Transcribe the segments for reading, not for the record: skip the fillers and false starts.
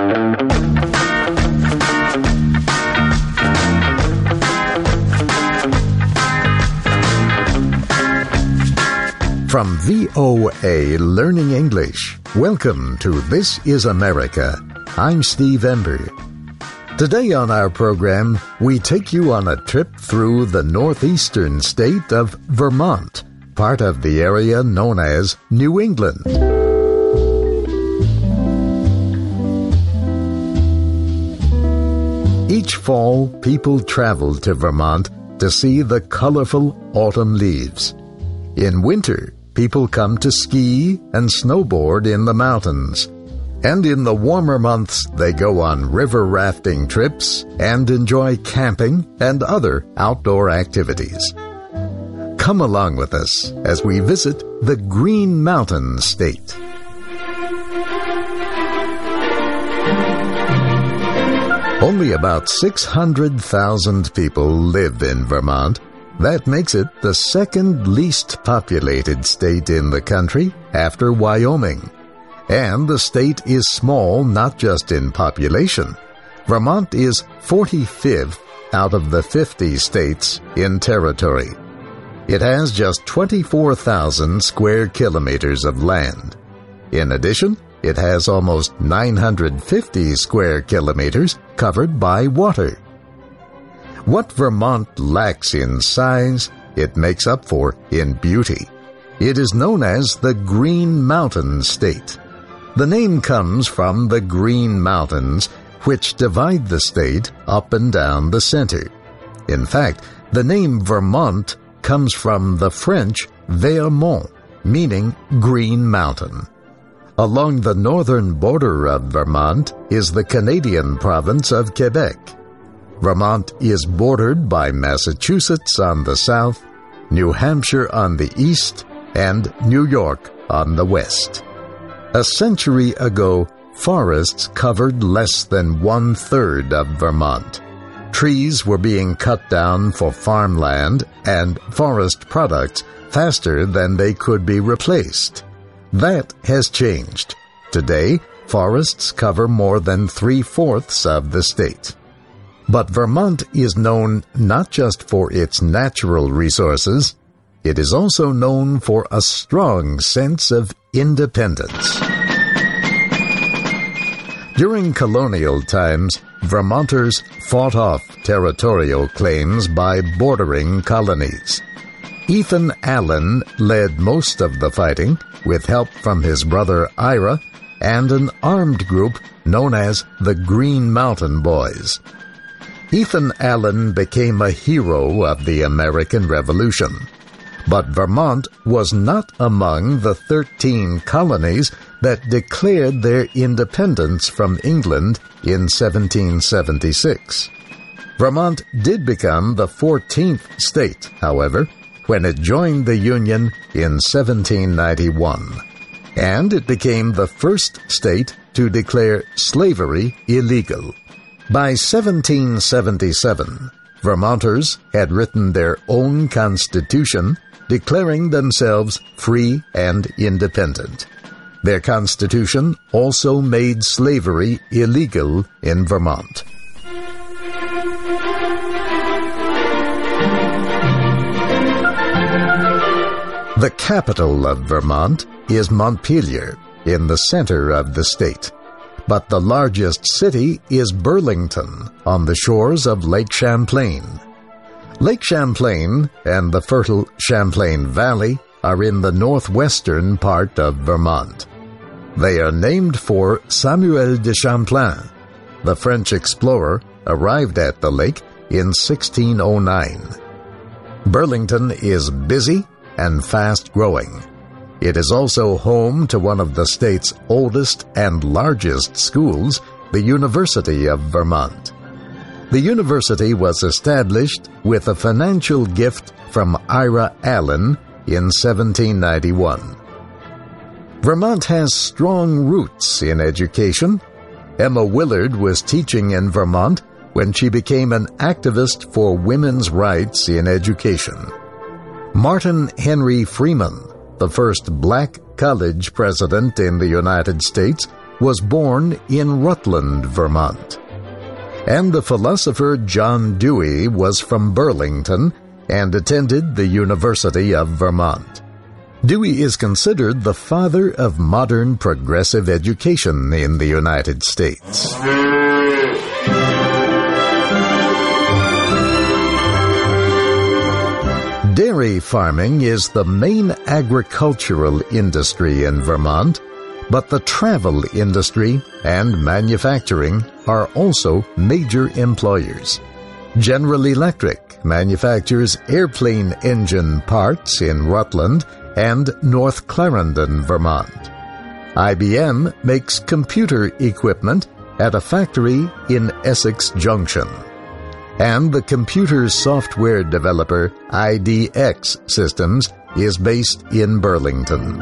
From VOA Learning English, welcome to This is America. I'm Steve Ember. Today on our program, we take you on a trip through the northeastern state of Vermont, part of the area known as New England. Each fall, people travel to Vermont to see the colorful autumn leaves. In winter, people come to ski and snowboard in the mountains. And in the warmer months, they go on river rafting trips and enjoy camping and other outdoor activities. Come along with us as we visit the Green Mountain State. Only about 600,000 people live in Vermont. That makes it the second least populated state in the country after Wyoming. And the state is small not just in population. Vermont is 45th out of the 50 states in territory. It has just 24,000 square kilometers of land. In addition, it has almost 950 square kilometers covered by water. What Vermont lacks in size, it makes up for in beauty. It is known as the Green Mountain State. The name comes from the Green Mountains, which divide the state up and down the center. In fact, the name Vermont comes from the French Vermont, meaning Green Mountain. Along the northern border of Vermont is the Canadian province of Quebec. Vermont is bordered by Massachusetts on the south, New Hampshire on the east, and New York on the west. A century ago, forests covered less than 1/3 of Vermont. Trees were being cut down for farmland and forest products faster than they could be replaced. That has changed. Today, forests cover more than 3/4 of the state. But Vermont is known not just for its natural resources, it is also known for a strong sense of independence. During colonial times, Vermonters fought off territorial claims by bordering colonies. Ethan Allen led most of the fighting with help from his brother Ira and an armed group known as the Green Mountain Boys. Ethan Allen became a hero of the American Revolution. But Vermont was not among the 13 colonies that declared their independence from England in 1776. Vermont did become the 14th state, however, when it joined the Union in 1791. And it became the first state to declare slavery illegal. By 1777, Vermonters had written their own constitution, declaring themselves free and independent. Their constitution also made slavery illegal in Vermont. The capital of Vermont is Montpelier, in the center of the state. But the largest city is Burlington, on the shores of Lake Champlain. Lake Champlain and the fertile Champlain Valley are in the northwestern part of Vermont. They are named for Samuel de Champlain. The French explorer arrived at the lake in 1609. Burlington is busy and fast-growing. It is also home to one of the state's oldest and largest schools, the University of Vermont. The university was established with a financial gift from Ira Allen in 1791. Vermont has strong roots in education. Emma Willard was teaching in Vermont when she became an activist for women's rights in education. Martin Henry Freeman, the first black college president in the United States, was born in Rutland, Vermont. And the philosopher John Dewey was from Burlington and attended the University of Vermont. Dewey is considered the father of modern progressive education in the United States. Dairy farming is the main agricultural industry in Vermont, but the travel industry and manufacturing are also major employers. General Electric manufactures airplane engine parts in Rutland and North Clarendon, Vermont. IBM makes computer equipment at a factory in Essex Junction. And the computer software developer IDX Systems is based in Burlington.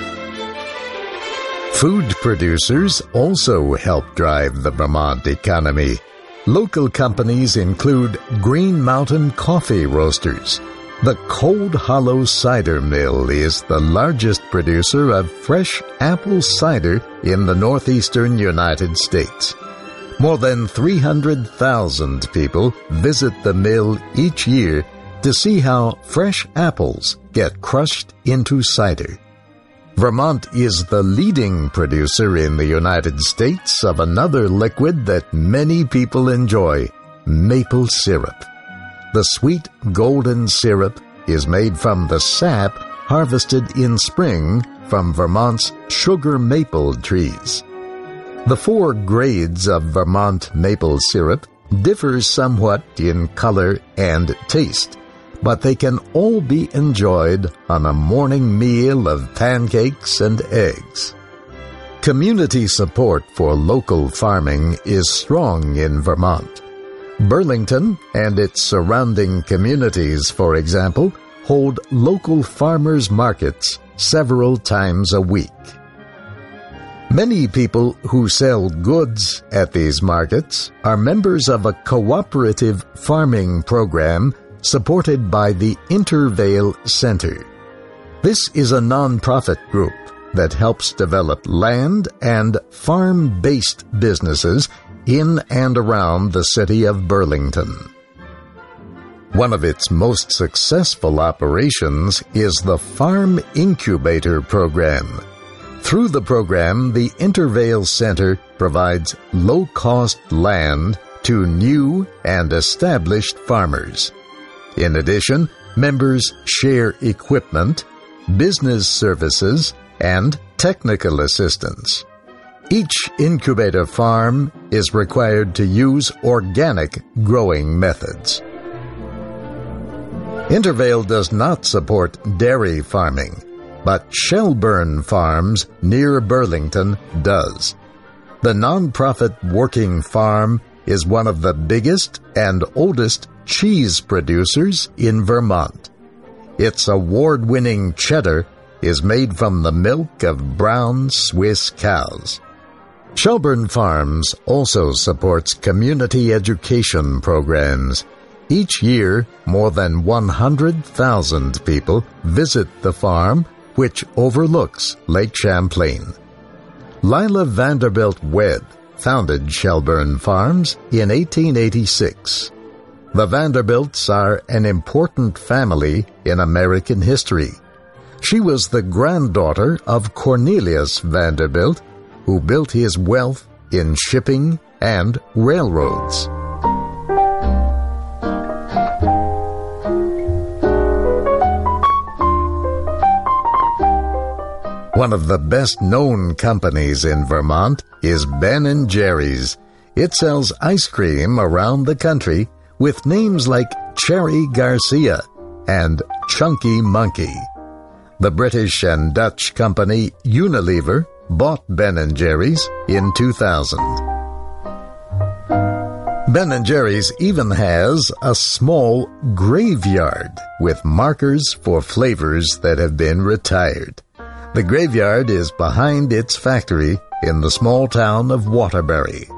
Food producers also help drive the Vermont economy. Local companies include Green Mountain Coffee Roasters. The Cold Hollow Cider Mill is the largest producer of fresh apple cider in the northeastern United States. More than 300,000 people visit the mill each year to see how fresh apples get crushed into cider. Vermont is the leading producer in the United States of another liquid that many people enjoy, maple syrup. The sweet golden syrup is made from the sap harvested in spring from Vermont's sugar maple trees. The 4 grades of Vermont maple syrup differ somewhat in color and taste, but they can all be enjoyed on a morning meal of pancakes and eggs. Community support for local farming is strong in Vermont. Burlington and its surrounding communities, for example, hold local farmers' markets several times a week. Many people who sell goods at these markets are members of a cooperative farming program supported by the Intervale Center. This is a nonprofit group that helps develop land and farm-based businesses in and around the city of Burlington. One of its most successful operations is the Farm Incubator Program. Through the program, the Intervale Center provides low-cost land to new and established farmers. In addition, members share equipment, business services, and technical assistance. Each incubator farm is required to use organic growing methods. Intervale does not support dairy farming, but Shelburne Farms near Burlington does. The nonprofit working farm is one of the biggest and oldest cheese producers in Vermont. Its award-winning cheddar is made from the milk of brown Swiss cows. Shelburne Farms also supports community education programs. Each year, more than 100,000 people visit the farm, which overlooks Lake Champlain. Lila Vanderbilt Webb founded Shelburne Farms in 1886. The Vanderbilts are an important family in American history. She was the granddaughter of Cornelius Vanderbilt, who built his wealth in shipping and railroads. One of the best-known companies in Vermont is Ben & Jerry's. It sells ice cream around the country with names like Cherry Garcia and Chunky Monkey. The British and Dutch company Unilever bought Ben & Jerry's in 2000. Ben & Jerry's even has a small graveyard with markers for flavors that have been retired. The graveyard is behind its factory in the small town of Waterbury.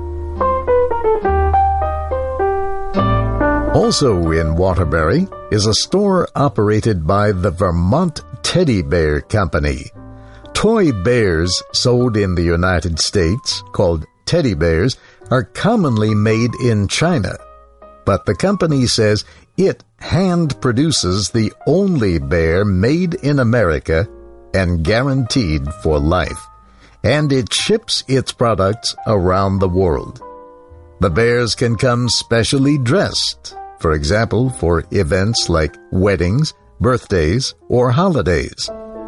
Also in Waterbury is a store operated by the Vermont Teddy Bear Company. Toy bears sold in the United States, called teddy bears, are commonly made in China. But the company says it hand-produces the only bear made in America and guaranteed for life, and it ships its products around the world. The bears can come specially dressed, for example, for events like weddings, birthdays, or holidays.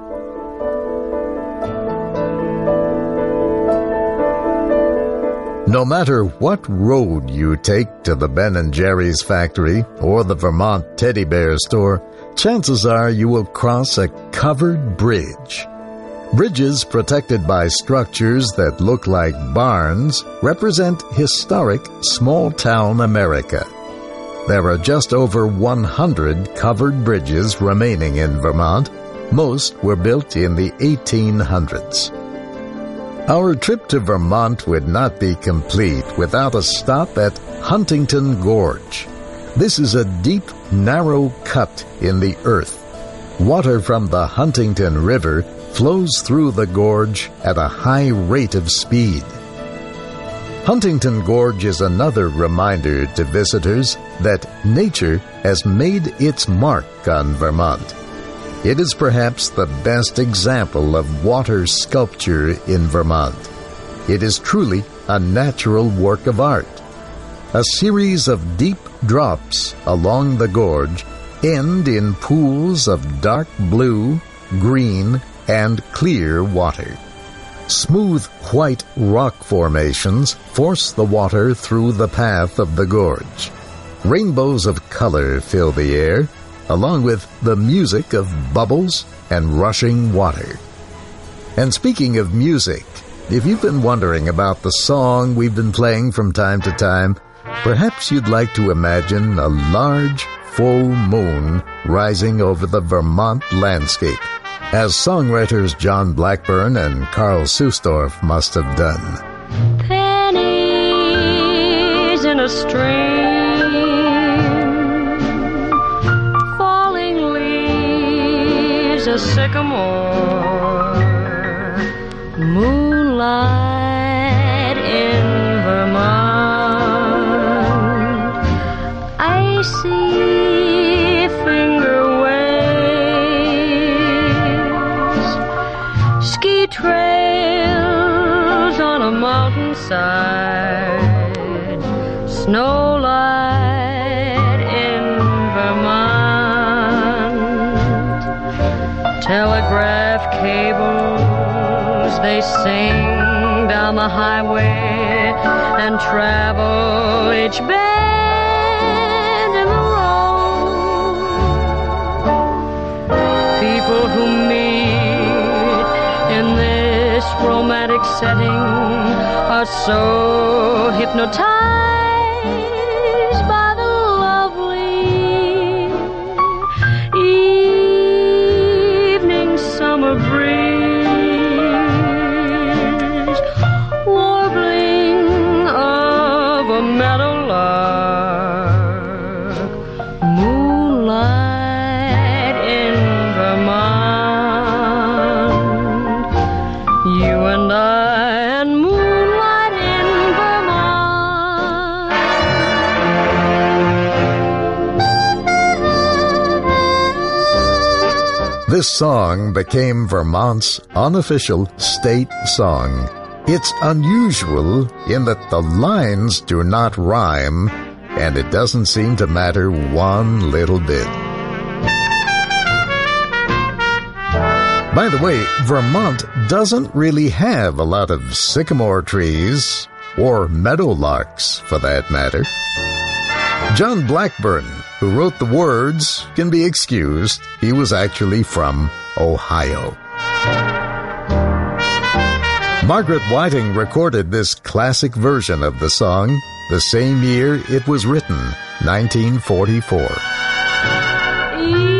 No matter what road you take to the Ben & Jerry's factory or the Vermont Teddy Bear store, chances are you will cross a covered bridge. Bridges protected by structures that look like barns represent historic small-town America. There are just over 100 covered bridges remaining in Vermont. Most were built in the 1800s. Our trip to Vermont would not be complete without a stop at Huntington Gorge. This is a deep, narrow cut in the earth. Water from the Huntington River flows through the gorge at a high rate of speed. Huntington Gorge is another reminder to visitors that nature has made its mark on Vermont. It is perhaps the best example of water sculpture in Vermont. It is truly a natural work of art. A series of deep drops along the gorge end in pools of dark blue, green, and clear water. Smooth white rock formations force the water through the path of the gorge. Rainbows of color fill the air, along with the music of bubbles and rushing water. And speaking of music, if you've been wondering about the song we've been playing from time to time, perhaps you'd like to imagine a large, full moon rising over the Vermont landscape, as songwriters John Blackburn and Carl Susdorf must have done. Pennies in a stream, falling leaves, a sycamore, moonlight in Vermont, icy finger waves, ski trails on a mountainside, snow light in Vermont, telegraph cables, they sing down the highway and travel each bend in the road. People who meet in this romantic setting are so hypnotized by the lovely evening summer breeze, warbling of a meadowlark, moonlight in Vermont, you and I and moonlight in Vermont. This song became Vermont's unofficial state song. It's unusual in that the lines do not rhyme, and it doesn't seem to matter one little bit. By the way, Vermont doesn't really have a lot of sycamore trees, or meadowlarks for that matter. John Blackburn, who wrote the words, can be excused. He was actually from Ohio. Margaret Whiting recorded this classic version of the song the same year it was written, 1944.